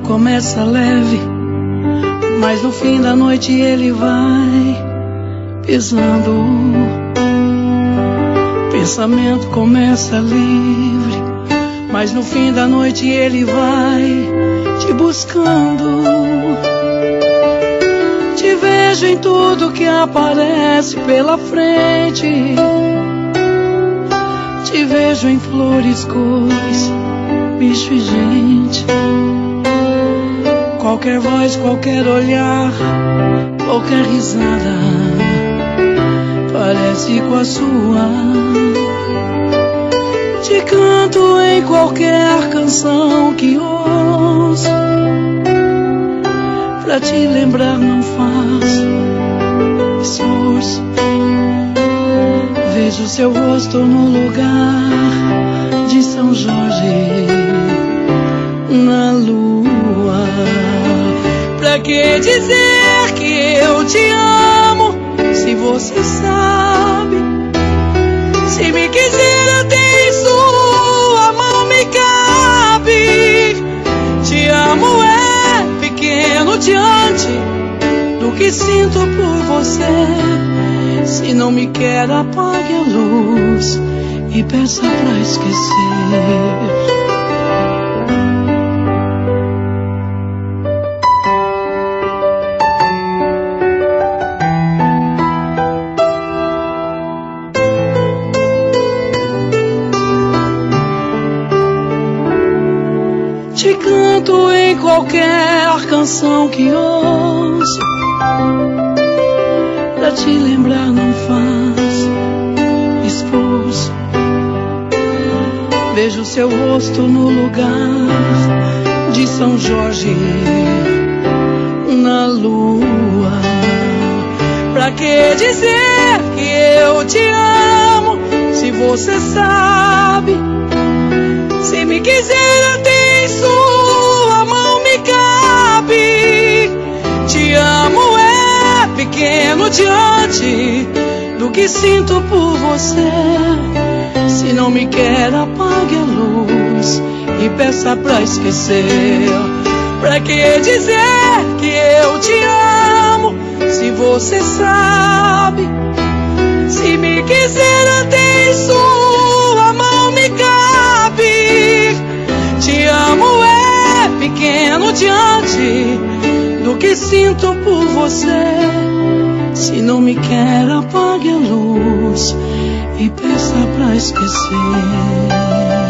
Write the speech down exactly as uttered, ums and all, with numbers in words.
começa leve, mas no fim da noite ele vai pisando. Pensamento começa livre, mas no fim da noite ele vai te buscando. Te vejo em tudo que aparece pela frente. Te vejo em flores, cores, bicho e gente. Qualquer voz, qualquer olhar, qualquer risada parece com a sua. Te canto em qualquer canção que ouço. Pra te lembrar não faço esforço. Vejo seu rosto no lugar de São Jorge, na lua. Pra que dizer que eu te amo, se você sabe? Se me quiser até em sua mão me cabe. Te amo é pequeno diante do que sinto por você. Se não me quer, apague a luz e peça pra esquecer. Te canto em qualquer canção que ouço. Pra te lembrar não faz esforço. Vejo seu rosto no lugar de São Jorge, na lua. Pra que dizer que eu te amo, se você sabe? Se me quiser até em sua mão me cabe. Te amo é pequeno diante do que sinto por você. Se não me quer, apague a luz e peça pra esquecer. Pra que dizer que eu te amo, se você sabe? Se me quiser até em sua mão me cabe. Te amo é pequeno diante do que sinto por você. Se não me quer, apague a luz e peça pra esquecer.